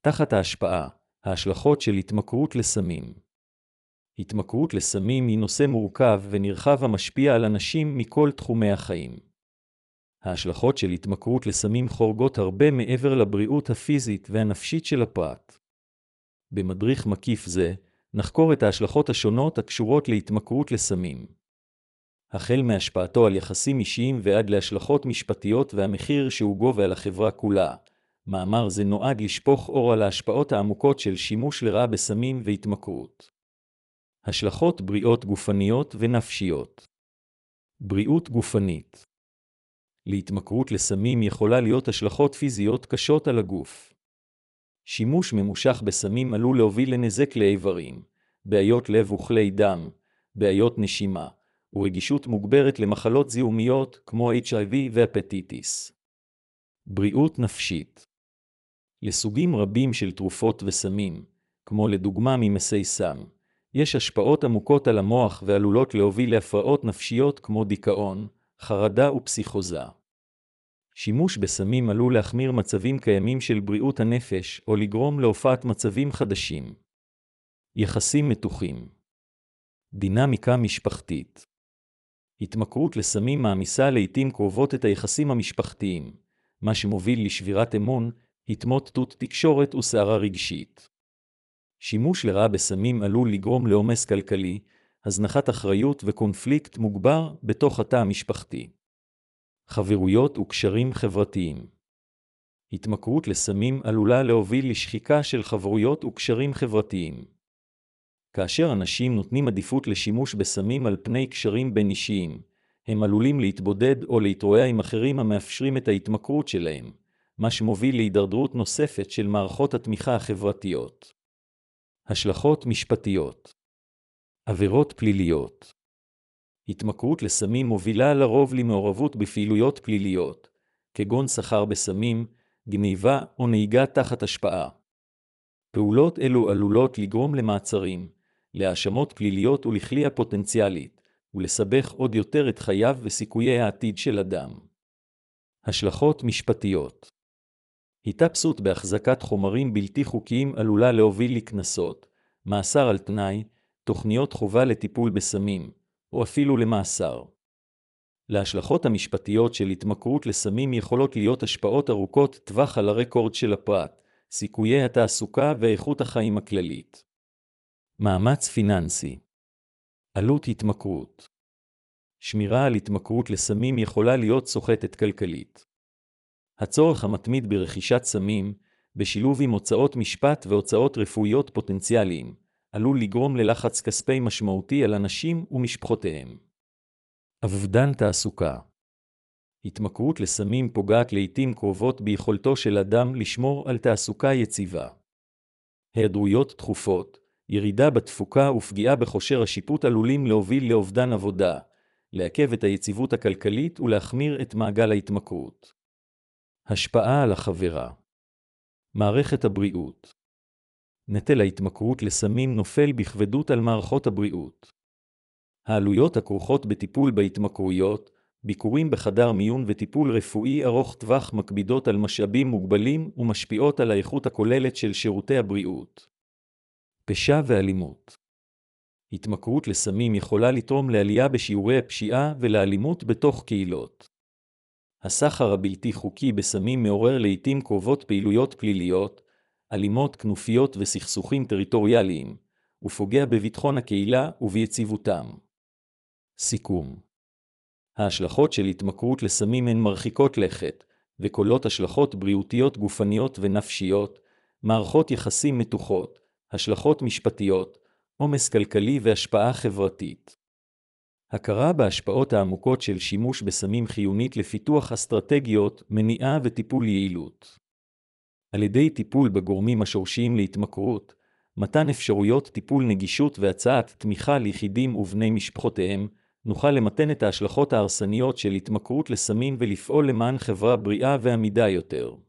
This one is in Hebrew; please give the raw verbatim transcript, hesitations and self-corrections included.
תחת ההשפעה, ההשלכות של התמכרות לסמים. התמכרות לסמים היא נושא מורכב ונרחב המשפיע על אנשים מכל תחומי החיים. ההשלכות של התמכרות לסמים חורגות הרבה מעבר לבריאות הפיזית והנפשית של הפרט. במדריך מקיף זה, נחקור את ההשלכות השונות הקשורות להתמכרות לסמים. החל מהשפעתו על יחסים אישיים ועד להשלכות משפטיות והמחיר שהוא גובה על החברה כולה. מאמר זה נועד לשפוך אור על ההשפעות העמוקות של שימוש לרעה בסמים והתמכרות. השלכות בריאות גופניות ונפשיות. בריאות גופנית. להתמכרות לסמים יכולה להיות השלכות פיזיות קשות על הגוף. שימוש ממושך בסמים עלול להוביל לנזק לאיברים, בעיות לב וכלי דם, בעיות נשימה, ורגישות מוגברת למחלות זיהומיות כמו אייץ' איי וי והפטיטיס. בריאות נפשית. לסוגים רבים של תרופות וסמים, כמו לדוגמה ממסי סם, יש השפעות עמוקות על המוח ועלולות להוביל להפרעות נפשיות כמו דיכאון, חרדה ופסיכוזה. שימוש בסמים עלול להחמיר מצבים קיימים של בריאות הנפש או לגרום להופעת מצבים חדשים. יחסים מתוחים. דינמיקה משפחתית. התמכרות לסמים מעמיסה לעתים קרובות את היחסים המשפחתיים, מה שמוביל לשבירת אמון, התמוטטות תקשורת וסערה רגשית. שימוש לרעה בסמים עלול לגרום לעומס כלכלי, הזנחת אחריות וקונפליקט מוגבר בתוך התא המשפחתי. חברויות וקשרים חברתיים. התמכרות לסמים עלולה להוביל לשחיקה של חברויות וקשרים חברתיים. כאשר אנשים נותנים עדיפות לשימוש בסמים על פני קשרים בין אישיים, הם עלולים להתבודד או להתרועע עם אחרים המאפשרים את ההתמכרות שלהם, מה שמוביל להידרדרות נוספת של מערכות התמיכה החברתיות. השלכות משפטיות. עבירות פליליות. התמכרות לסמים מובילה לרוב למעורבות בפעילויות פליליות, כגון סחר בסמים, גניבה או נהיגה תחת השפעה. פעולות אלו עלולות לגרום למעצרים, להאשמות פליליות ולכליאה פוטנציאלית, ולסבך עוד יותר את חייו וסיכויי העתיד של אדם. השלכות משפטיות. התאפסות בהחזקת חומרים בלתי חוקיים עלולה להוביל לקנסות, מאסר על תנאי, תוכניות חובה לטיפול בסמים, או אפילו למאסר. להשלכות המשפטיות של התמכרות לסמים יכולות להיות השפעות ארוכות טווח על הרקורד של הפרט, סיכויי התעסוקה ואיכות החיים הכללית. מאמץ פיננסי. עלות התמכרות. שמירה על התמכרות לסמים יכולה להיות סוחטת כלכלית. הצורך המתמיד ברכישת סמים, בשילוב עם הוצאות משפט והוצאות רפואיות פוטנציאליים, עלול לגרום ללחץ כספי משמעותי על אנשים ומשפחותיהם. אובדן תעסוקה. התמכרות לסמים פוגעת לעתים קרובות ביכולתו של אדם לשמור על תעסוקה יציבה. היעדרויות תכופות, ירידה בתפוקה ופגיעה בכושר השיפוט עלולים להוביל לאובדן עבודה, לעכב את היציבות הכלכלית ולהחמיר את מעגל ההתמכרות. השפעה על החברה. מערכת הבריאות. נטל ההתמכרות לסמים נופל בכבדות על מערכות הבריאות. העלויות הכרוכות בטיפול בהתמכרויות, ביקורים בחדר מיון וטיפול רפואי ארוך טווח מקבידות על משאבים מוגבלים ומשפיעות על האיכות הכוללת של שירותי הבריאות. פשע ואלימות. התמכרות לסמים יכולה לתרום לעלייה בשיעורי הפשיעה ולאלימות בתוך קהילות. הסחר הבלתי חוקי בסמים מעורר לעתים קרובות פעילויות פליליות, אלימות, כנופיות וסכסוכים טריטוריאליים, ופוגע בביטחון הקהילה וביציבותם. סיכום. ההשלכות של התמכרות לסמים הן מרחיקות לכת, וכוללות השלכות בריאותיות גופניות ונפשיות, מערכות יחסים מתוחות, השלכות משפטיות, עומס כלכלי והשפעה חברתית. הכרה בהשפעות העמוקות של שימוש בסמים חיונית לפיתוח אסטרטגיות, מניעה וטיפול יעילות. על ידי טיפול בגורמים השורשיים להתמכרות, מתן אפשרויות טיפול נגישות והצעת תמיכה ליחידים ובני משפחותיהם, נוכל למתן את ההשלכות ההרסניות של התמכרות לסמים ולפעול למען חברה בריאה ועמידה יותר.